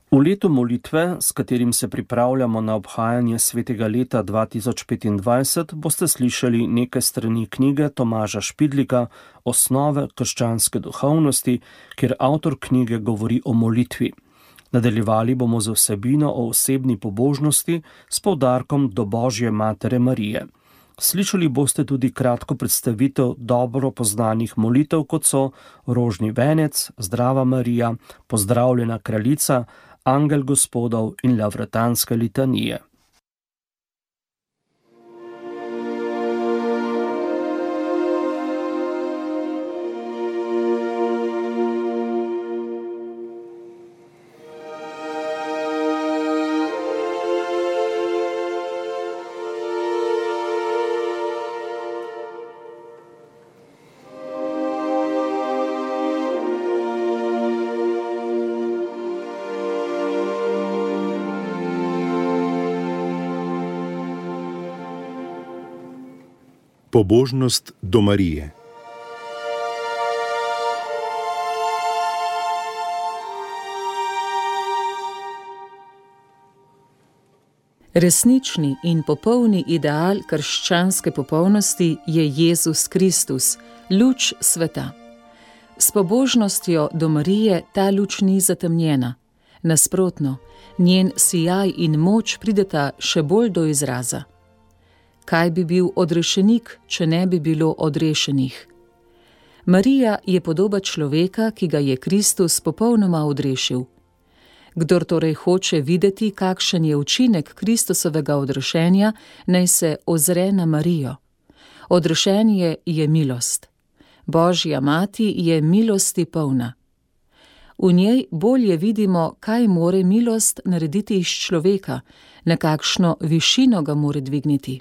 V letu molitve, s katerim se pripravljamo na obhajanje svetega leta 2025, boste slišali nekaj strani knjige Tomaža Špidlika Osnove krščanske duhovnosti, kjer avtor knjige govori o molitvi. Nadaljevali bomo z vsebino o osebni pobožnosti s poudarkom do Božje Matere Marije. Slišali boste tudi kratko predstavitev dobro poznanih molitev, kot so Rožni venec, Zdrava Marija, Pozdravljena kraljica, Angel Gospodov in Lavratanske litanije. Pobožnost do Marije. Resnični in popolni ideal krščanske popolnosti je Jezus Kristus, luč sveta. S pobožnostjo do Marije ta luč ni zatemnjena. Nasprotno, njen sijaj in moč prideta še bolj do izraza. Kaj bi bil odrešenik, če ne bi bilo odrešenih? Marija je podoba človeka, ki ga je Kristus popolnoma odrešil. Kdor torej hoče videti, kakšen je učinek Kristusovega odrešenja, naj se ozre na Marijo. Odrešenje je milost. Božja mati je milosti polna. V njej bolje vidimo, kaj more milost narediti iz človeka, na kakšno višino ga more dvigniti.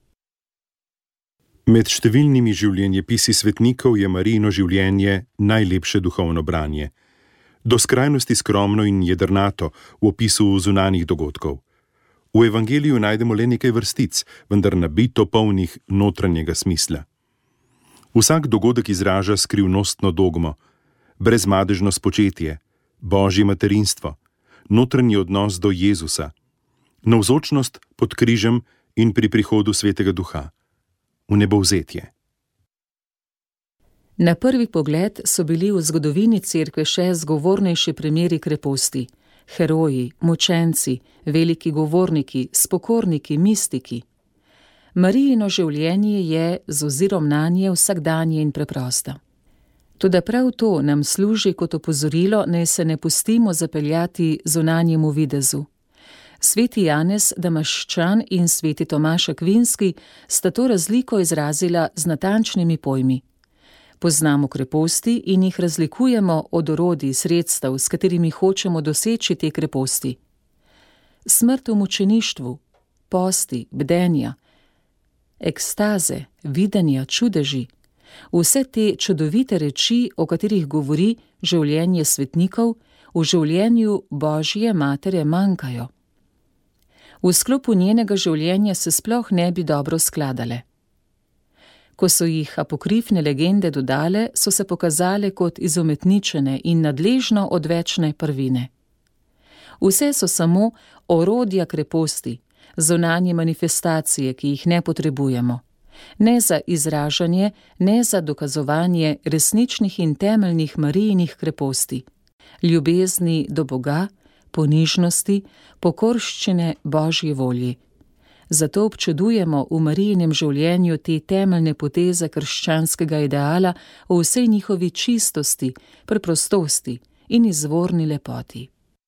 Med številnimi življenjepisi svetnikov je Marijino življenje najlepše duhovno branje. Do skrajnosti skromno in jedrnato v opisu zunanjih dogodkov. V evangeliju najdemo le nekaj vrstic, vendar nabito polnih notranjega smisla. Vsak dogodek izraža skrivnostno dogmo, brezmadežno spočetje, Božje materinstvo, notranji odnos do Jezusa, navzočnost pod križem in pri prihodu Svetega Duha. V nebovzetje. Na prvi pogled so bili v zgodovini cerkve še zgovornejši primeri kreposti. Heroji, mučenci, veliki govorniki, spokorniki, mistiki. Marijino življenje je z ozirom nanje vsakdanje in preprosto. Toda prav to nam služi kot opozorilo, naj se ne pustimo zapeljati zunanjemu videzu. Sveti Janez Damaščan in sveti Tomaž Akvinski sta to razliko izrazila z natančnimi pojmi. Poznamo kreposti in jih razlikujemo od orodij, sredstev, s katerimi hočemo doseči te kreposti. Smrt v mučeništvu, posti, bdenja, ekstaze, videnja, čudeži, vse te čudovite reči, o katerih govori življenje svetnikov, v življenju Božje Matere manjkajo. V sklopu njenega življenja se sploh ne bi dobro skladale. Ko so jih apokrifne legende dodale, so se pokazale kot izumetničene in nadležno odvečne prvine. Vse so samo orodja kreposti, zunanje manifestacije, ki jih ne potrebujemo. Ne za izražanje, ne za dokazovanje resničnih in temeljnih Marijinih kreposti. Ljubezni do Boga, ponižnosti, pokorščine Božji volji. Zato občudujemo v Marijinem življenju te temeljne poteze krščanskega ideala v vsej njihovi čistosti, preprostosti in izvorni lepoti.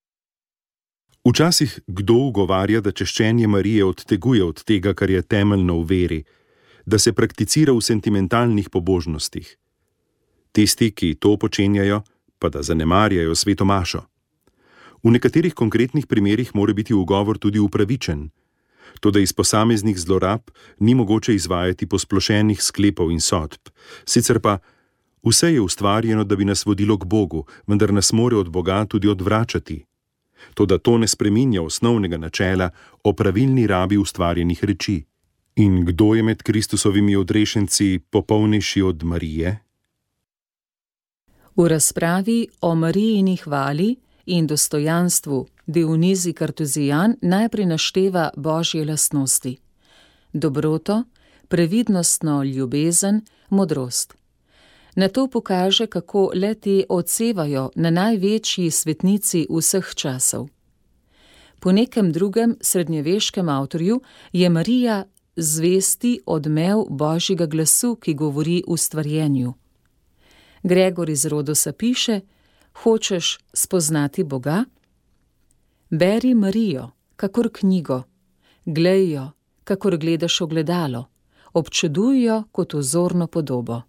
Včasih kdo ugovarja, da češčenje Marije odteguje od tega, kar je temeljno v veri, da se prakticira v sentimentalnih pobožnostih. Tisti, ki to počenjajo, pa da zanemarjajo sveto mašo. V nekaterih konkretnih primerih mora biti ugovor tudi upravičen, toda iz posameznih zlorab ni mogoče izvajati posplošenih sklepov in sodb. Sicer pa vse je ustvarjeno, da bi nas vodilo k Bogu, vendar nas more od Boga tudi odvračati. Toda to ne spreminja osnovnega načela o pravilni rabi ustvarjenih reči. In kdo je med Kristusovimi odrešenci popolnejši od Marije? V razpravi o Marijini hvali in dostojanstvu Dionizij Kartuzijan najprej našteva božje lastnosti: dobroto, previdnostno ljubezen, modrost. Nato pokaže, kako le-te odsevajo na največji svetnici vseh časov. Po nekem drugem srednjeveškem avtorju je Marija zvesti odmev božjega glasu, ki govori v stvarjenju. Gregor iz Rodosa piše: hočeš spoznati Boga? Beri Marijo, kakor knjigo, glej jo, kakor gledaš ogledalo, občuduj jo kot vzorno podobo.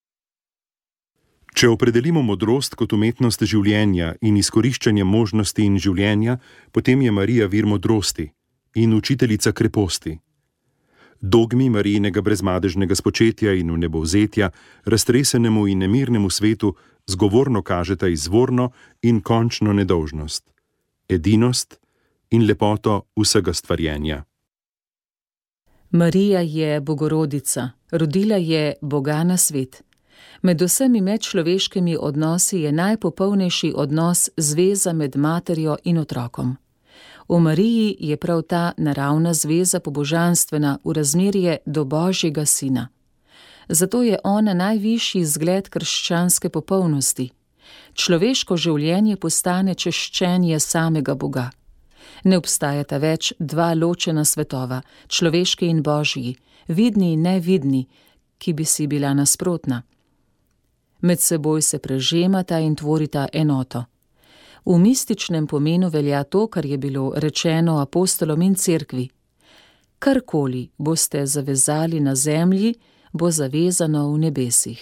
Če opredelimo modrost kot umetnost življenja in izkoriščanje možnosti in življenja, potem je Marija vir modrosti in učiteljica kreposti. Dogmi Marijinega brezmadežnega spočetja in vnebovzetja raztresenemu in nemirnemu svetu zgovorno kažeta izvorno in končno nedolžnost, edinost in lepoto vsega stvarjenja. Marija je Bogorodica, rodila je Boga na svet. Med vsemi medčloveškimi odnosi je najpopolnejši odnos zveza med materjo in otrokom. V Mariji je prav ta naravna zveza pobožanstvena v razmerje do Božjega Sina. Zato je ona najvišji zgled krščanske popolnosti. Človeško življenje postane češčenje samega Boga. Ne obstajata več dva ločena svetova, človeški in božji, vidni in nevidni, ki bi si bila nasprotna. Med seboj se prežemata in tvorita enoto. V mističnem pomenu velja to, kar je bilo rečeno apostolom in cerkvi: karkoli boste zavezali na zemlji, bo zavezano v nebesih.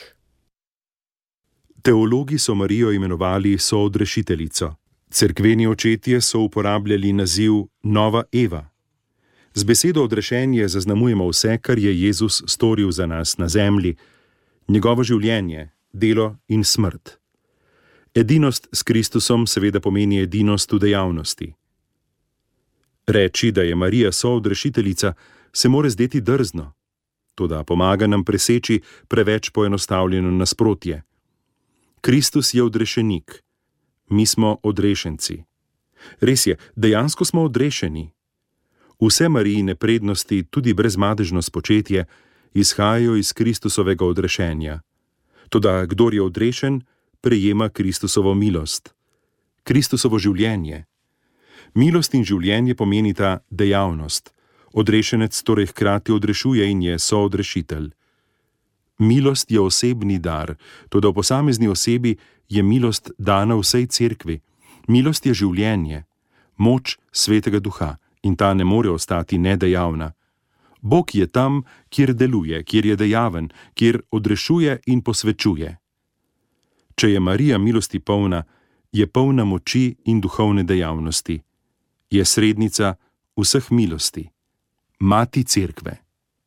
Teologi so Marijo imenovali soodrešiteljico. Cerkveni očetje so uporabljali naziv Nova Eva. Z besedo odrešenje zaznamujemo vse, kar je Jezus storil za nas na zemlji, njegovo življenje, delo in smrt. Edinost s Kristusom seveda pomeni edinost v dejavnosti. Reči, da je Marija soodrešiteljica, se more zdeti drzno, toda pomaga nam preseči preveč poenostavljeno nasprotje. Kristus je odrešenik, mi smo odrešenci. Res je, dejansko smo odrešeni. Vse Marijine prednosti, tudi brezmadežno spočetje, izhajajo iz Kristusovega odrešenja. Toda kdor je odrešen, prejema Kristusovo milost, Kristusovo življenje. Milost in življenje pomenita dejavnost. Odrešenec torej hkrati odrešuje in je soodrešitelj. Milost je osebni dar, toda v posamezni osebi je milost dana vsej cerkvi. Milost je življenje, moč Svetega Duha in ta ne more ostati nedejavna. Bog je tam, kjer deluje, kjer je dejaven, kjer odrešuje in posvečuje. Če je Marija milosti polna, je polna moči in duhovne dejavnosti. Je srednica vseh milosti, mati cerkve.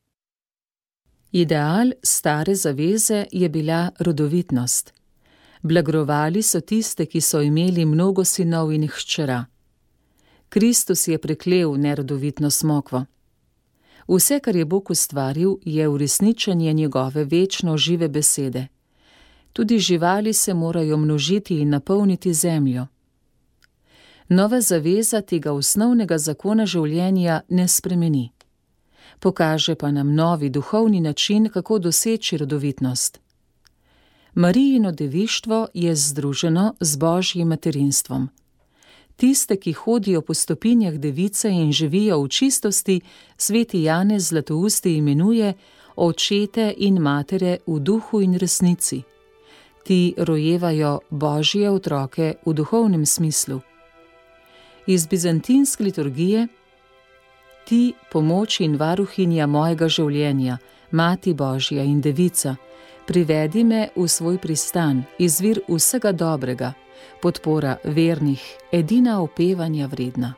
Ideal stare zaveze je bila rodovitnost. Blagrovali so tiste, ki so imeli mnogo sinov in hčera. Kristus je preklel nerodovitno smokvo. Vse, kar je Bog ustvaril, je uresničenje njegove večno žive besede. Tudi živali se morajo množiti in napolniti zemljo. Nova zaveza tega osnovnega zakona življenja ne spremeni. Pokaže pa nam novi duhovni način, kako doseči rodovitnost. Marijino devištvo je združeno z Božjim materinstvom. Tiste, ki hodijo po stopinjah device in živijo v čistosti, sveti Janez Zlatousti imenuje očete in matere v duhu in resnici. Ti rojevajo Božje otroke v duhovnem smislu. Iz bizantinske liturgije: ti, pomoč in varuhinja mojega življenja, Mati Božja in Devica, privedi me v svoj pristan, izvir vsega dobrega, podpora vernih, edina opevanja vredna.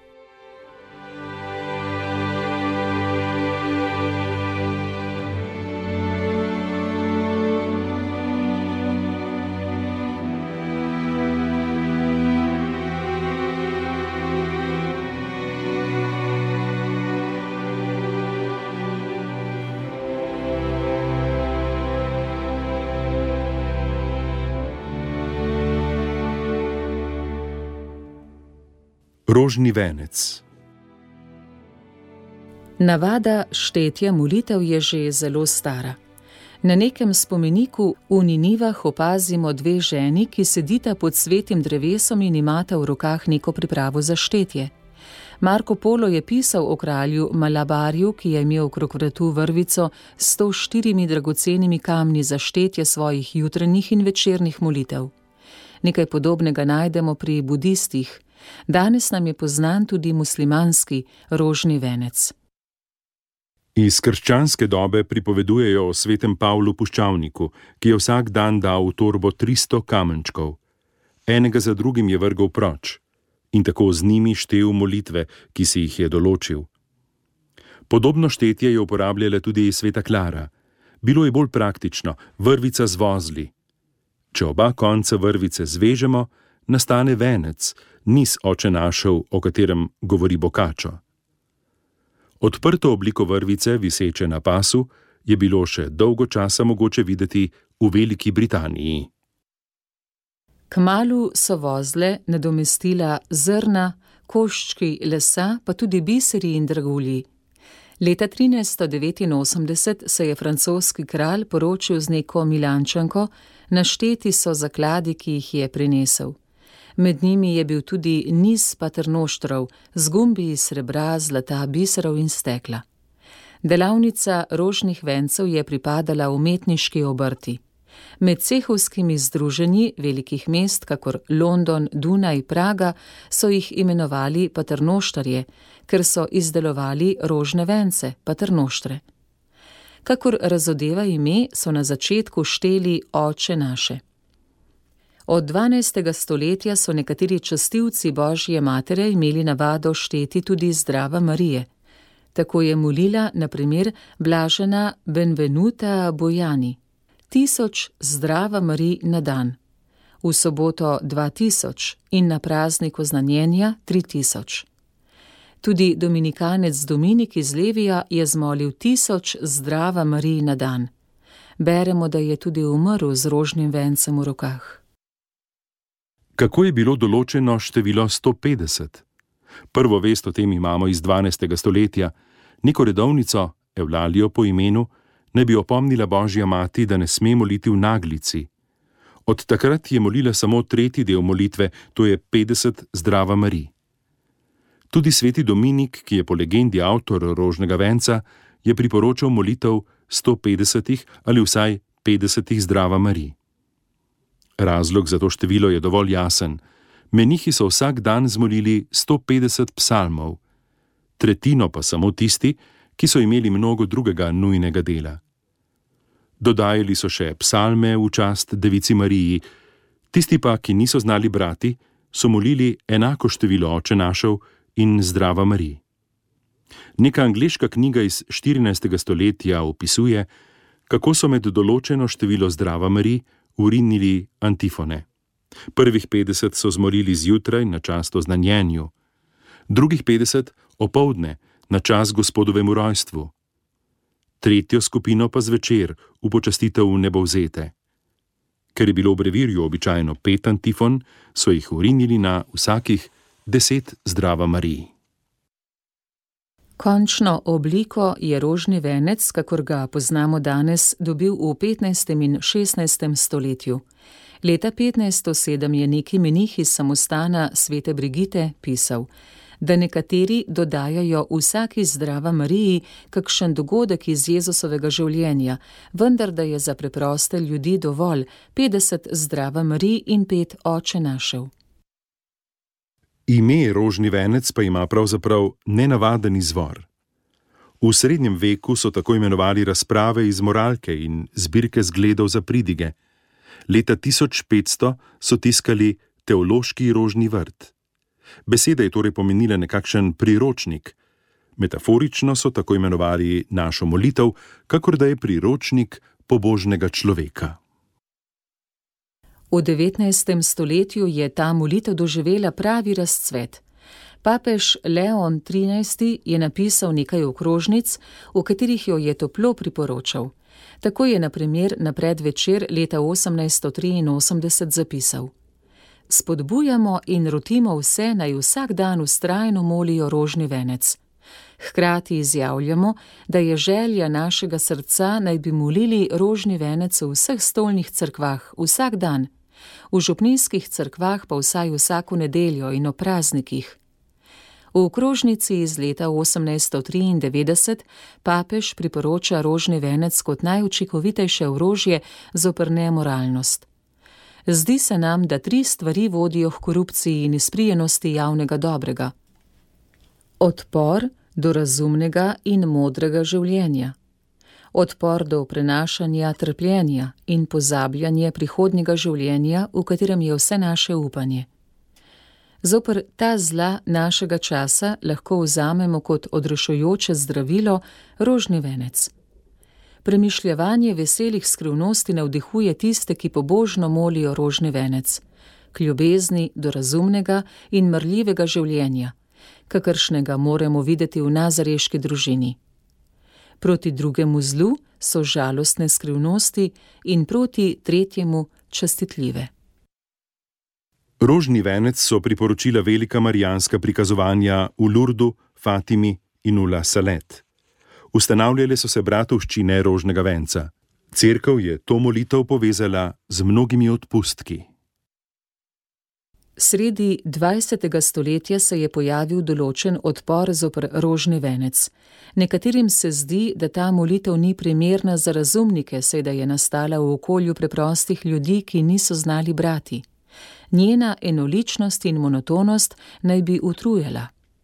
Rožni venec. Navada štetja molitev je že zelo stara. Na nekem spomeniku v Ninivah opazimo dve ženi, ki sedita pod svetim drevesom in imata v rokah neko pripravo za štetje. Marko Polo je pisal o kralju Malabarju, ki je imel okrog vratu vrvico s 104 dragocenimi kamni za štetje svojih jutranjih in večernih molitev. Nekaj podobnega najdemo pri budistih. Danes nam je poznan tudi muslimanski rožni venec. Iz krščanske dobe pripovedujejo o svetem Pavlu Puščavniku, ki je vsak dan dal v torbo 300 kamenčkov. Enega za drugim je vrgel proč in tako z njimi štel molitve, ki si jih je določil. Podobno štetje je uporabljala tudi sveta Klara. Bilo je bolj praktično, vrvica z vozli. Če oba konca vrvice zvežemo, nastane venec, niz Oče našev, o katerem govori Boccaccio. Odprto obliko vrvice, viseče na pasu, je bilo še dolgo časa mogoče videti v Veliki Britaniji. Kmalu so vozle nadomestila zrna, koščki lesa, pa tudi biseri in dragulji. Leta 1389 se je francoski kralj poročil z neko Milančanko, našteti so zakladi, ki jih je prinesel. Med njimi je bil tudi niz paternoštrov z gumbi iz srebra, zlata, biserov in stekla. Delavnica rožnih vencev je pripadala umetniški obrti. Med cehovskimi združenji velikih mest, kakor London, Dunaj, Praga, so jih imenovali paternoštarje, ker so izdelovali rožne vence, paternoštre. Kakor razodeva ime, so na začetku šteli Oče naše. Od 12. stoletja so nekateri častilci Božje matere imeli navado šteti tudi Zdrava Marije. Tako je molila, na primer, blažena Benvenuta Bojani. 1000 Zdrava Marij na dan, v soboto 2000 in na praznik oznanjenja 3000. Tudi dominikanec Dominik iz Levija je zmolil 1000 Zdrava Marij na dan. Beremo, da je tudi umrl z rožnim vencem v rokah. Kako je bilo določeno število 150? Prvo vest o tem imamo iz 12. stoletja. Neko redovnico, Evlalijo po imenu, naj bi opomnila Božja mati, da ne sme moliti v naglici. Od takrat je molila samo tretji del molitve, to je 50 Zdrava Marij. Tudi sveti Dominik, ki je po legendi avtor rožnega venca, je priporočal molitev 150 ali vsaj 50 Zdrava Marij. Razlog za to število je dovolj jasen. Menihi so vsak dan zmolili 150 psalmov, tretjino pa samo tisti, ki so imeli mnogo drugega nujnega dela. Dodajali so še psalme v čast Devici Mariji, tisti pa, ki niso znali brati, so molili enako število Oče našev in Zdrava Marij. Neka angleška knjiga iz 14. stoletja opisuje, kako so med določeno število Zdrava Marij urinili antifone. Prvih 50 so zmolili zjutraj na čast oznanjenju, drugih 50 opoldne na čast Gospodovemu rojstvu, tretjo skupino pa zvečer v počastitev nebovzete. Ker je bilo v brevirju običajno 5 antifon, so jih urinili na vsakih 10 Zdrava Marij. Končno obliko je rožni venec, kakor ga poznamo danes, dobil v 15. in 16. stoletju. Leta 1507 je neki menih iz samostana svete Brigite pisal, da nekateri dodajajo vsaki Zdrava Mariji kakšen dogodek iz Jezusovega življenja, vendar da je za preproste ljudi dovolj 50 Zdrava Marij in 5 Oče našev. Ime rožni venec pa ima pravzaprav nenavaden izvor. V srednjem veku so tako imenovali razprave iz moralke in zbirke zgledov za pridige. Leta 1500 so tiskali Teološki rožni vrt. Beseda je torej pomenila nekakšen priročnik. Metaforično so tako imenovali našo molitev, kakor da je priročnik pobožnega človeka. V 19. stoletju je ta molitev doživela pravi razcvet. Papež Leon XIII je napisal nekaj okrožnic, v katerih jo je toplo priporočal. Tako je na primer na predvečer leta 1883 zapisal: spodbujamo in rotimo vse, naj vsak dan vztrajno molijo rožni venec. Hkrati izjavljamo, da je želja našega srca, naj bi molili rožni venec v vseh stolnih cerkvah vsak dan, v župnijskih cerkvah pa vsaj vsako nedeljo in o praznikih. V okrožnici iz leta 1893 papež priporoča rožni venec kot najučinkovitejše orožje zoper nemoralnost. Zdi se nam, da 3 stvari vodijo h korupciji in izprijenosti javnega dobrega. Odpor do razumnega in modrega življenja. Odpor do prenašanja trpljenja in pozabljanje prihodnjega življenja, v katerem je vse naše upanje. Zoper ta zla našega časa lahko vzamemo kot odrešujoče zdravilo rožni venec. Premišljevanje veselih skrivnosti navdihuje tiste, ki pobožno molijo rožni venec, k ljubezni do razumnega in marljivega življenja, kakršnega moramo videti v nazareški družini. Proti drugemu zlu so žalostne skrivnosti in proti tretjemu častitljive. Rožni venec so priporočila velika marijanska prikazovanja v Lurdu, Fatimi in v La Salette. Ustanavljale so se bratovščine rožnega venca. Cerkev je to molitev povezala z mnogimi odpustki. Sredi 20. stoletja se je pojavil določen odpor zoper rožni venec. Nekaterim se zdi, da ta molitev ni primerna za razumnike, saj da je nastala v okolju preprostih ljudi, ki niso znali brati. Njena enoličnost in monotonost naj bi utrujala.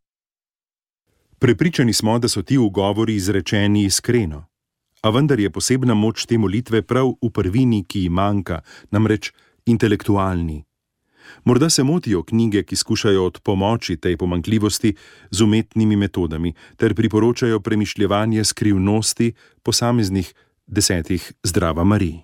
Prepričani smo, da so ti ugovori izrečeni iskreno. A vendar je posebna moč te molitve prav v prvini, ki ji manjka, namreč intelektualni. Morda se motijo knjige, ki skušajo odpomoči tej pomanjkljivosti z umetnimi metodami, ter priporočajo premišljevanje skrivnosti posameznih 10 Zdrava Marij.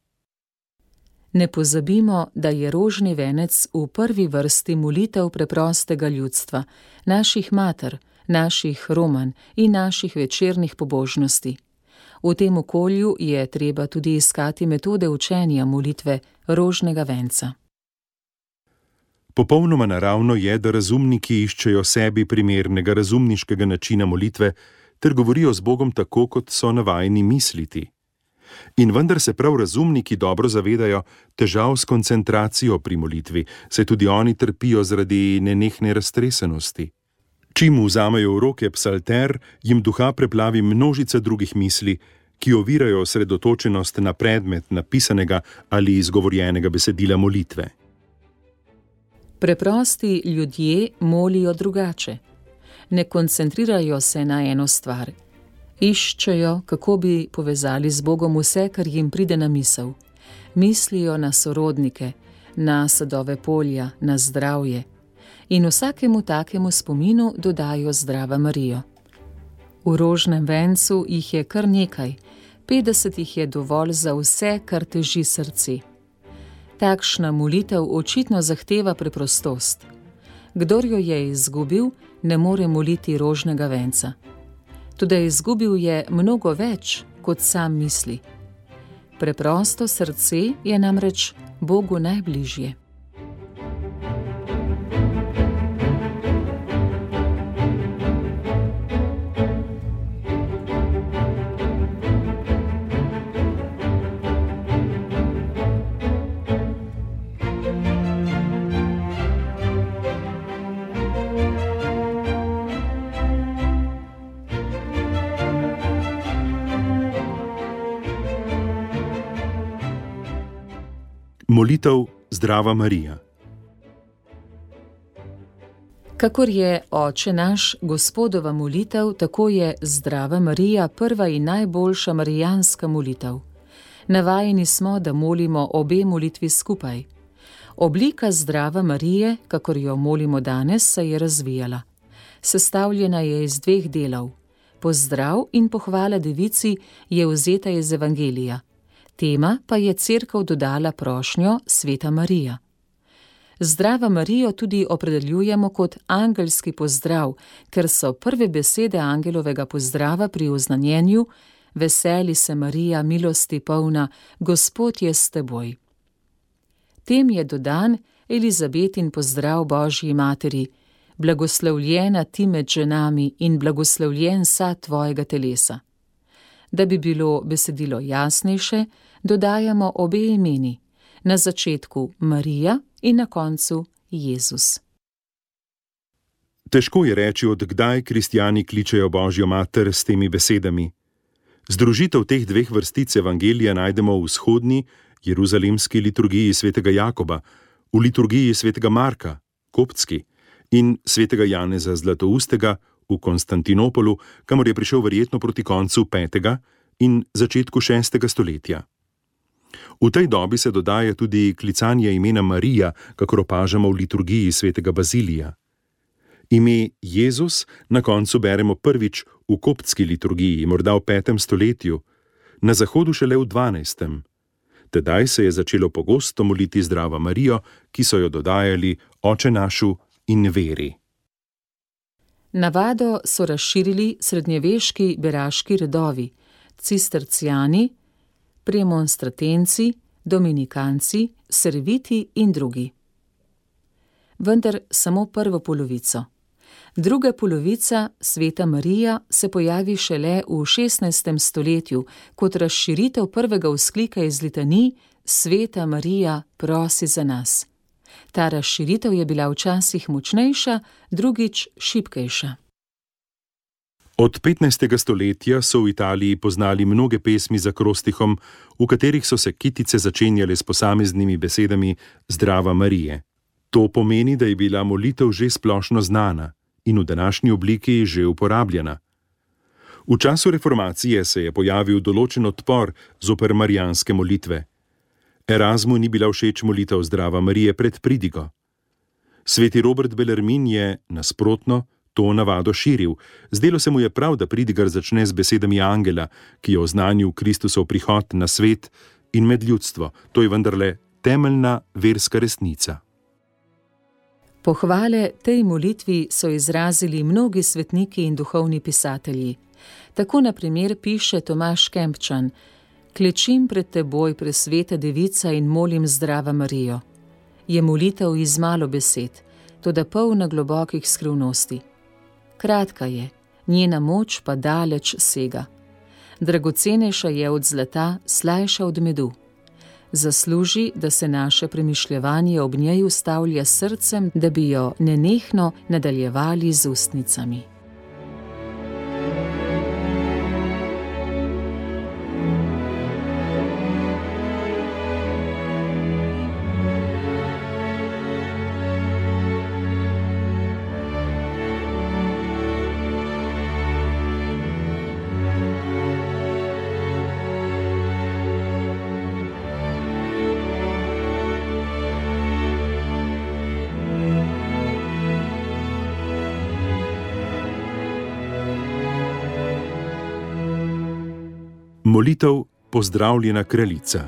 Ne pozabimo, da je rožni venec v prvi vrsti molitev preprostega ljudstva, naših mater, naših romanj in naših večernih pobožnosti. V tem okolju je treba tudi iskati metode učenja molitve rožnega venca. Popolnoma naravno je, da razumniki iščejo sebi primernega razumniškega načina molitve ter govorijo z Bogom tako, kot so navajeni misliti. In vendar se prav razumniki dobro zavedajo težav s koncentracijo pri molitvi, saj tudi oni trpijo zaradi nenehne raztresenosti. Čim vzamejo v roke psalter, jim duha preplavi množica drugih misli, ki ovirajo osredotočenost na predmet napisanega ali izgovorjenega besedila molitve. Preprosti ljudje molijo drugače. Ne koncentrirajo se na eno stvar. Iščejo, kako bi povezali z Bogom vse, kar jim pride na misel. Mislijo na sorodnike, na sadove polja, na zdravje. In vsakemu takemu spominu dodajo Zdrava Marijo. V rožnem vencu jih je kar nekaj, 50 jih je dovolj za vse, kar teži srce. Takšna molitev očitno zahteva preprostost. Kdor jo je izgubil, ne more moliti rožnega venca. Toda izgubil je mnogo več, kot sam misli. Preprosto srce je namreč Bogu najbližje. Molitev Zdrava Marija. Kakor je Oče naš Gospodova molitev, tako je Zdrava Marija prva in najboljša marijanska molitev. Navajeni smo, da molimo obe molitvi skupaj. Oblika Zdrava Marije, kakor jo molimo danes, se je razvijala. Sestavljena je iz 2 delov. Pozdrav in pohvala devici je vzeta iz Evangelija. Tema pa je Cerkev dodala prošnjo Sveta Marija. Zdrava Marijo tudi opredeljujemo kot angelski pozdrav, ker so prve besede angelovega pozdrava pri oznanjenju: Veseli se Marija, milosti polna, Gospod je s teboj. Tem je dodan Elizabetin pozdrav Božji materi, blagoslovljena ti med ženami in blagoslovljen sad tvojega telesa. Da bi bilo besedilo jasnejše, dodajamo obe imeni, na začetku Marija in na koncu Jezus. Težko je reči, od kdaj kristjani kličejo Božjo mater s temi besedami. Združitev teh dveh vrstic evangelija najdemo v vzhodni, jeruzalemski liturgiji svetega Jakoba, v liturgiji svetega Marka, koptski, in svetega Janeza Zlatoustega v Konstantinopolu, kamor je prišel verjetno proti koncu 5. in začetku 6. stoletja. V tej dobi se dodaja tudi klicanje imena Marija, kakor opažamo v liturgiji svetega Bazilija. Ime Jezus na koncu beremo prvič v koptski liturgiji, morda v 5. stoletju, na zahodu šele v 12. Tedaj se je začelo pogosto moliti Zdrava Marijo, ki so jo dodajali Oče našu in veri. Navado so razširili srednjeveški beraški redovi, cistercijani, premonstratenci, dominikanci, serviti in drugi. Vendar samo prvo polovico. Druga polovica, sveta Marija, se pojavi šele v 16. stoletju kot razširitev prvega vzklika iz litanij Sveta Marija, prosi za nas. Ta razširitev je bila včasih močnejša, drugič šibkejša. Od 15. stoletja so v Italiji poznali mnoge pesmi z akrostihom, v katerih so se kitice začenjale s posameznimi besedami Zdrava Marije. To pomeni, da je bila molitev že splošno znana in v današnji obliki že uporabljena. V času reformacije se je pojavil določen odpor zoper marijanske molitve. Erasmu ni bila všeč molitev Zdrava Marije pred pridigo. Sveti Robert Bellarmin je, nasprotno, to navado širil. Zdelo se mu je prav, da pridigar začne z besedami angela, ki je oznanil Kristusov prihod na svet in med ljudstvo. To je vendarle temeljna verska resnica. Pohvale tej molitvi so izrazili mnogi svetniki in duhovni pisatelji. Tako na primer piše Tomaž Kempčan: Klečim pred teboj, presveta devica, in molim Zdrava Marijo. Je molitev iz malo besed, toda polna globokih skrivnosti. Kratka je, njena moč pa daleč sega. Dragocenejša je od zlata, slajša od medu. Zasluži, da se naše premišljevanje ob njej ustavlja s srcem, da bi jo nenehno nadaljevali z ustnicami. Molitev Pozdravljena kraljica.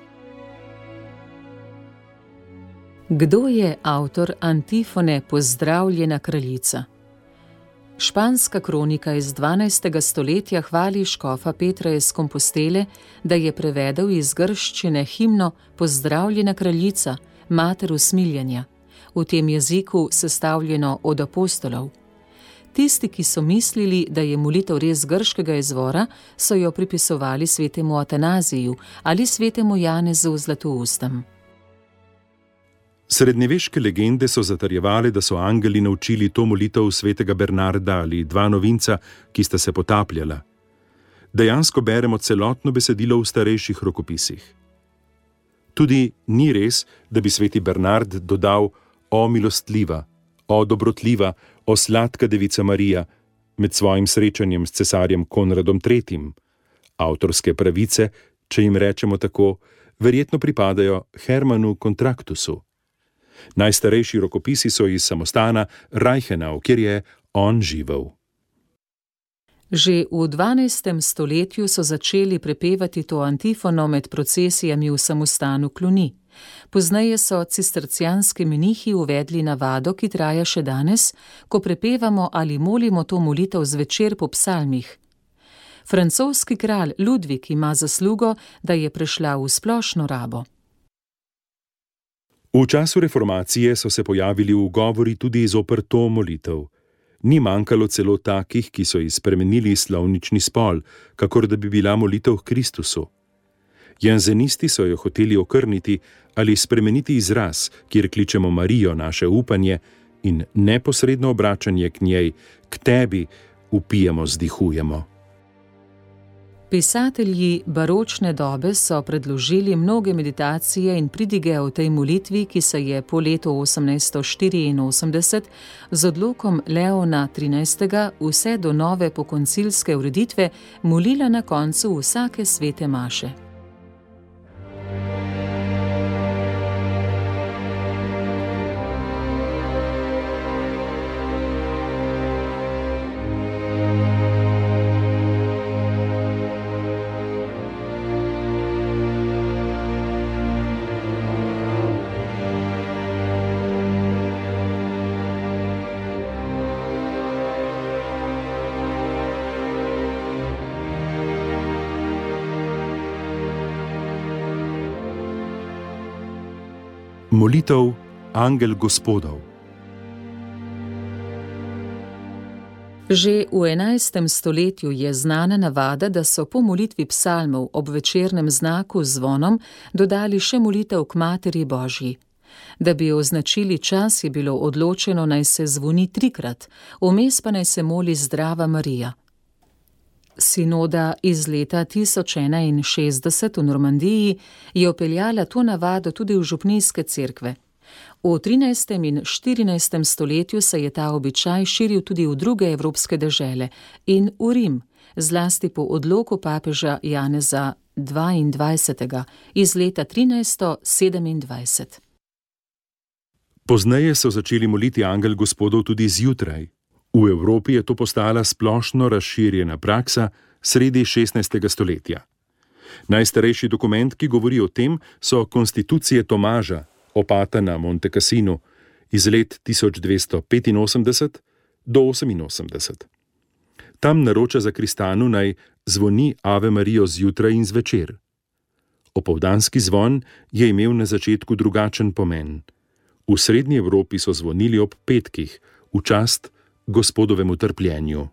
Kdo je avtor antifone Pozdravljena kraljica? Španska kronika iz 12. stoletja hvali škofa Petra iz Kompostele, da je prevedel iz grščine himno Pozdravljena kraljica, mater usmiljanja, v tem jeziku sestavljeno od apostolov. Tisti, ki so mislili, da je molitev res grškega izvora, so jo pripisovali svetemu Atanaziju ali svetemu Janezu Zlatoustem. Srednjeveške legende so zatrjevale, da so angeli naučili to molitev svetega Bernarda ali dva novinca, ki sta se potapljala. Dejansko beremo celotno besedilo v starejših rokopisih. Tudi ni res, da bi sveti Bernard dodal o milostljiva, o dobrotljiva, o sladka devica Marija med svojim srečanjem s cesarjem Konradom III. Avtorske pravice, če jim rečemo tako, verjetno pripadajo Hermanu Kontraktusu. Najstarejši rokopisi so iz samostana Reichenau, kjer je on živel. Že v 12. stoletju so začeli prepevati to antifono med procesijami v samostanu Cluny. Pozneje so cistercijanski menihi uvedli navado, ki traja še danes, ko prepevamo ali molimo to molitev zvečer po psalmih. Francoski kralj Ludvik ima zaslugo, da je prešla v splošno rabo. V času reformacije so se pojavili ugovori tudi zoper to molitev. Ni manjkalo celo takih, ki so spremenili slovnični spol, kakor da bi bila molitev k Kristusu. Janzenisti so jo hoteli okrniti ali spremeniti izraz, kjer kličemo Marijo, naše upanje, in neposredno obračanje k njej, k tebi, vpijemo, zdihujemo. Pisatelji baročne dobe so predložili mnoge meditacije in pridige o tej molitvi, ki se je po letu 1884 z odlokom Leona XIII. Vse do nove pokoncilske ureditve molila na koncu vsake svete maše. Molitev Angel Gospodov. Že v 11. stoletju je znana navada, da so po molitvi psalmov ob večernem znaku z zvonom dodali še molitev k Materi Božji. Da bi označili čas, je bilo odločeno, naj se zvoni 3-krat, vmes pa naj se moli Zdrava Marija. Sinoda iz leta 1061 v Normandiji je opeljala to navado tudi v župnijske cerkve. V 13. in 14. stoletju se je ta običaj širil tudi v druge evropske dežele in v Rim, zlasti po odloku papeža Janeza XXII. Iz leta 1327. Pozneje so začeli moliti Angel Gospodov tudi zjutraj. V Evropi je to postala splošno razširjena praksa sredi 16. stoletja. Najstarejši dokument, ki govori o tem, so konstitucije Tomaža, opata na Monte Cassinu, iz let 1285 do 88. Tam naroča zakristanu naj zvoni Ave Marijo zjutraj in zvečer. Opoldanski zvon je imel na začetku drugačen pomen. V srednji Evropi so zvonili ob petkih, v čast Gospodovemu trpljenju.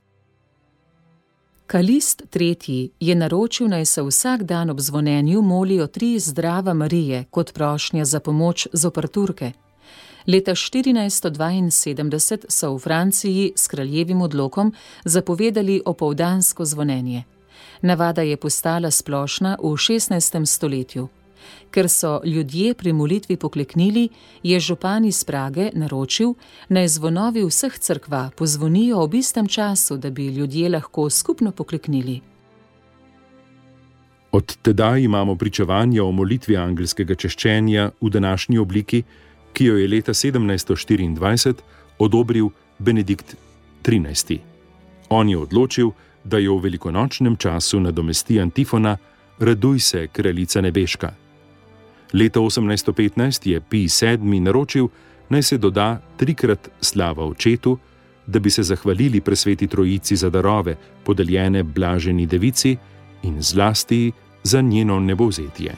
Kalist III. Je naročil, naj se vsak dan ob zvonjenju molijo 3 Zdrava Marije kot prošnja za pomoč zoper Turke. Leta 1472 so v Franciji s kraljevim odlokom zapovedali opoldansko zvonjenje. Navada je postala splošna v 16. stoletju. Ker so ljudje pri molitvi pokleknili, je župan iz Prage naročil, naj zvonovi vseh cerkva pozvonijo ob istem času, da bi ljudje lahko skupno pokleknili. Od tedaj imamo pričevanja o molitvi angelskega češčenja v današnji obliki, ki jo je leta 1724 odobril Benedikt XIII. On je odločil, da jo v velikonočnem času nadomesti antifona Raduj se, kraljica nebeška. Leta 1815 je Pij VII. Naročil, naj se doda 3-krat slava očetu, da bi se zahvalili presveti trojici za darove, podeljene blaženi devici in zlasti za njeno nebovzetje.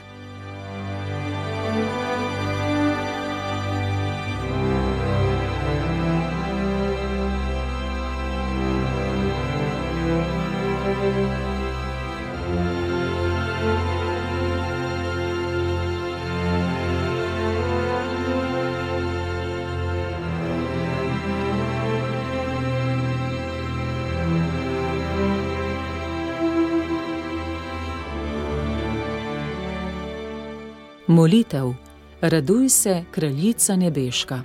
Molitev Raduj se, kraljica nebeška.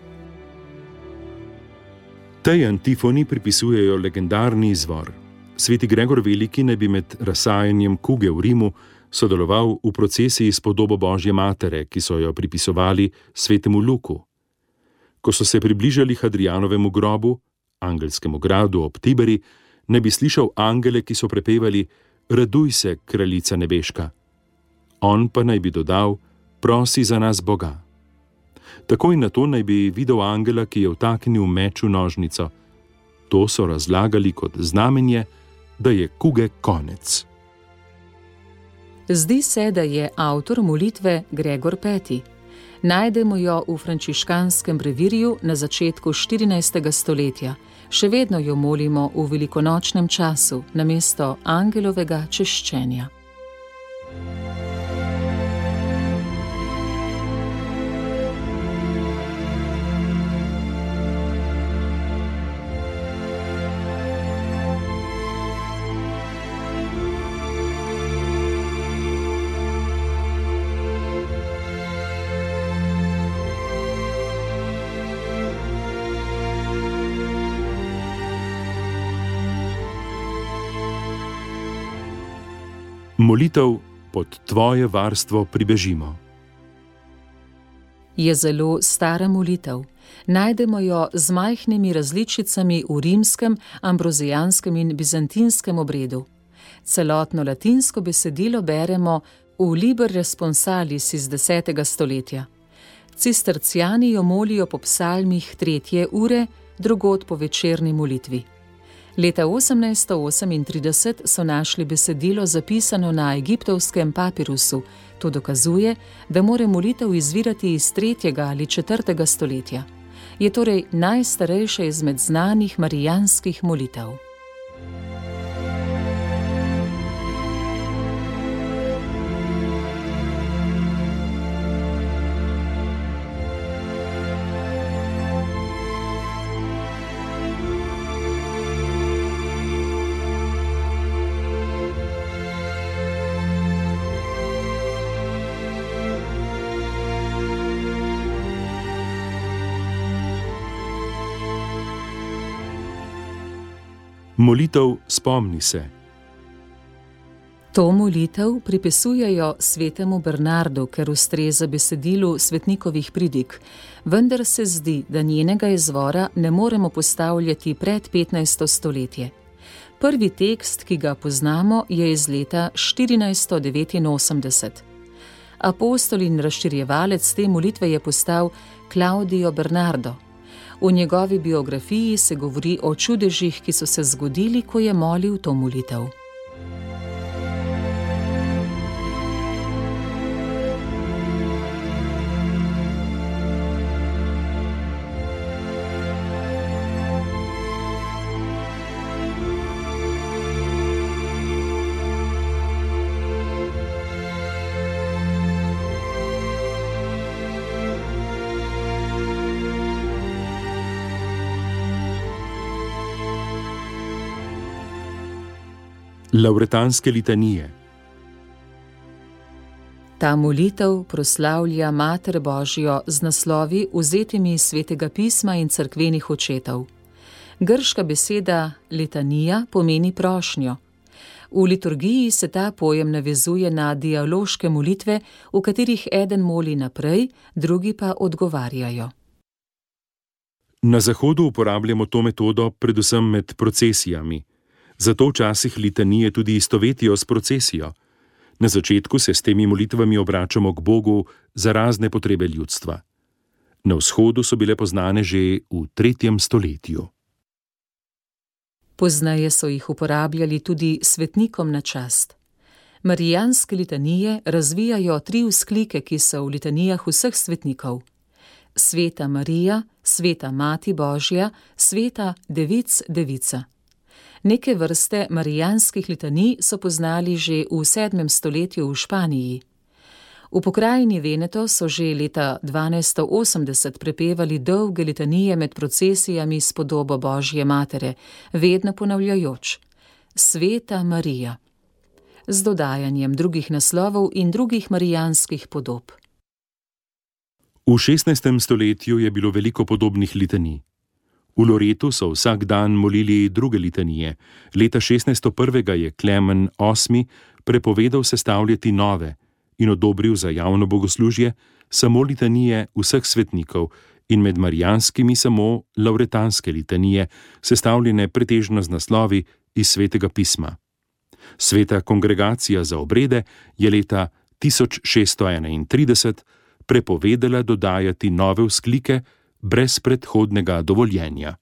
Tej antifoni pripisujejo legendarni izvor. Sveti Gregor Veliki naj bi med razsajanjem kuge v Rimu sodeloval v procesiji s podobo Božje matere, ki so jo pripisovali svetemu Luku. Ko so se približali Hadrijanovemu grobu, angelskemu gradu ob Tiberi, naj bi slišal angele, ki so prepevali Raduj se, kraljica nebeška. On pa naj bi dodal Prosi za nas Boga. Takoj na to naj bi videl angela, ki je vtaknil meč v nožnico. To so razlagali kot znamenje, da je kuge konec. Zdi se, da je avtor molitve Gregor V. Najdemo jo v frančiškanskem brevirju na začetku 14. stoletja. Še vedno jo molimo v velikonočnem času namesto angelovega češčenja. Molitev pod tvoje varstvo pribežimo. Je zelo stara molitev. Najdemo jo z majhnimi različicami v rimskem, ambrozijanskem in bizantinskem obredu. Celotno latinsko besedilo beremo v Liber Responsalis iz 10. stoletja. Cisterciani jo molijo po psalmih 3. ure, drugod po večerni molitvi. Leta 1838 so našli besedilo zapisano na egiptovskem papirusu. To dokazuje, da mora molitev izvirati iz 3. ali 4. stoletja. Je torej najstarejša izmed znanih marijanskih molitev. Molitev spomni se. To molitev pripisujejo svetemu Bernardu, ker ustreza besedilu svetnikovih pridig, vendar se zdi, da njenega izvora ne moremo postavljati pred 15. stoletje. Prvi tekst, ki ga poznamo, je iz leta 1489. Apostol in razširjevalec te molitve je postal Claudio Bernardo. V njegovi biografiji se govori o čudežih, ki so se zgodili, ko je molil to molitev. Lavretanske litanije. Ta molitev proslavlja Mater Božjo z naslovi vzetimi iz Svetega pisma in cerkvenih očetov. Grška beseda litanija pomeni prošnjo. V liturgiji se ta pojem navezuje na dialoške molitve, v katerih eden moli naprej, drugi pa odgovarjajo. Na Zahodu uporabljamo to metodo predvsem med procesijami. Zato včasih litanije tudi istovetijo s procesijo. Na začetku se s temi molitvami obračamo k Bogu za razne potrebe ljudstva. Na vzhodu so bile poznane že v 3. stoletju. Pozneje so jih uporabljali tudi svetnikom na čast. Marijanske litanije razvijajo 3 vzklike, ki so v litanijah vseh svetnikov. Sveta Marija, Sveta Mati Božja, Sveta Devic Devica. Neke vrste marijanskih litanij so poznali že v 7. stoletju v Španiji. V pokrajini Veneto so že leta 1280 prepevali dolge litanije med procesijami s podobo Božje matere, vedno ponavljajoč: Sveta Marija, z dodajanjem drugih naslovov in drugih marijanskih podob. V 16. stoletju je bilo veliko podobnih litanij. V Loretu so vsak dan molili druge litanije. Leta 1601 je Klemen VIII prepovedal sestavljati nove in odobril za javno bogoslužje samo litanije vseh svetnikov in med marijanskimi samo lavretanske litanije, sestavljene pretežno z naslovi iz Svetega pisma. Sveta kongregacija za obrede je leta 1631 prepovedala dodajati nove vzklike brez predhodnega dovoljenja.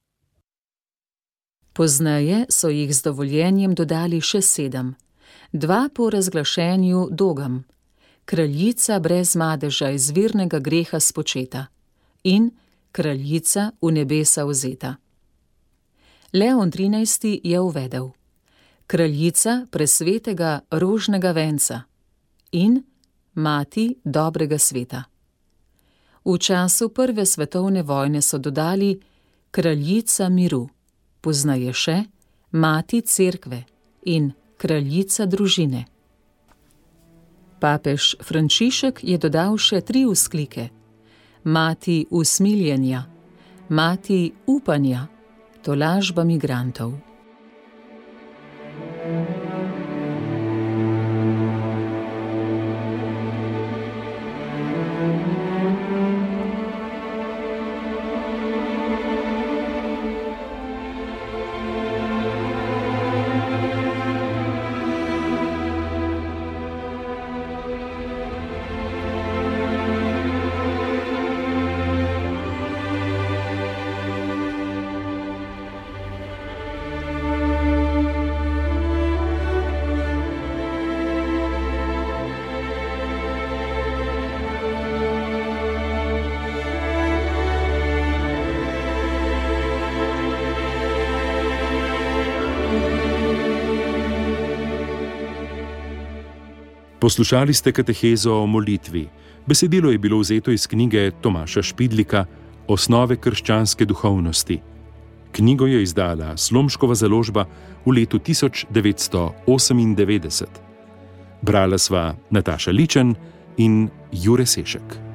Pozneje so jih z dovoljenjem dodali še 7. 2 po razglašenju dogam. kraljica brez madeža izvirnega greha spočeta in kraljica v nebesa vzeta. Leon XIII. Je uvedel kraljica presvetega rožnega venca in mati dobrega sveta. V času prve svetovne vojne so dodali kraljica miru, poznaje še mati cerkve in kraljica družine. Papež Frančišek je dodal še 3 vzklike: mati usmiljenja, mati upanja, tolažba migrantov. Poslušali ste katehezo o molitvi. Besedilo je bilo vzeto iz knjige Tomaža Špidlika Osnove krščanske duhovnosti. Knjigo je izdala Slomškova založba v letu 1998. Brala sva Nataša Ličen in Jure Sešek.